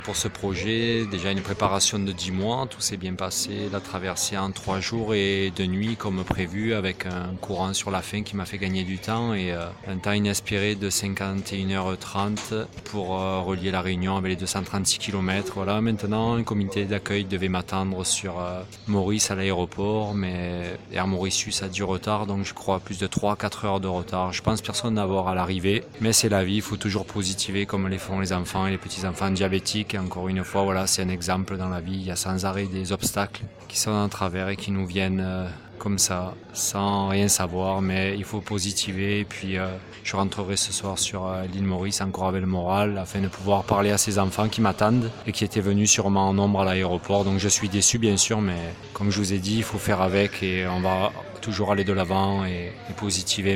Pour ce projet, déjà une préparation de 10 mois, tout s'est bien passé, la traversée en 3 jours et 2 nuits comme prévu avec un courant sur la fin qui m'a fait gagner du temps et un temps inespéré de 51h30 pour relier la Réunion avec les 236 km. Voilà, maintenant un comité d'accueil devait m'attendre sur Maurice à l'aéroport, mais Air Mauritius a du retard, donc je crois plus de 3-4 heures de retard. Je pense personne n'avoir à l'arrivée, mais c'est la vie, il faut toujours positiver comme les font les enfants et les petits-enfants diabétiques. Et encore une fois, voilà, c'est un exemple dans la vie. Il y a sans arrêt des obstacles qui sont en travers et qui nous viennent comme ça, sans rien savoir. Mais il faut positiver. Et puis, je rentrerai ce soir sur l'île Maurice encore avec le moral afin de pouvoir parler à ces enfants qui m'attendent et qui étaient venus sûrement en nombre à l'aéroport. Donc, je suis déçu, bien sûr, mais comme je vous ai dit, il faut faire avec et on va toujours aller de l'avant et positiver.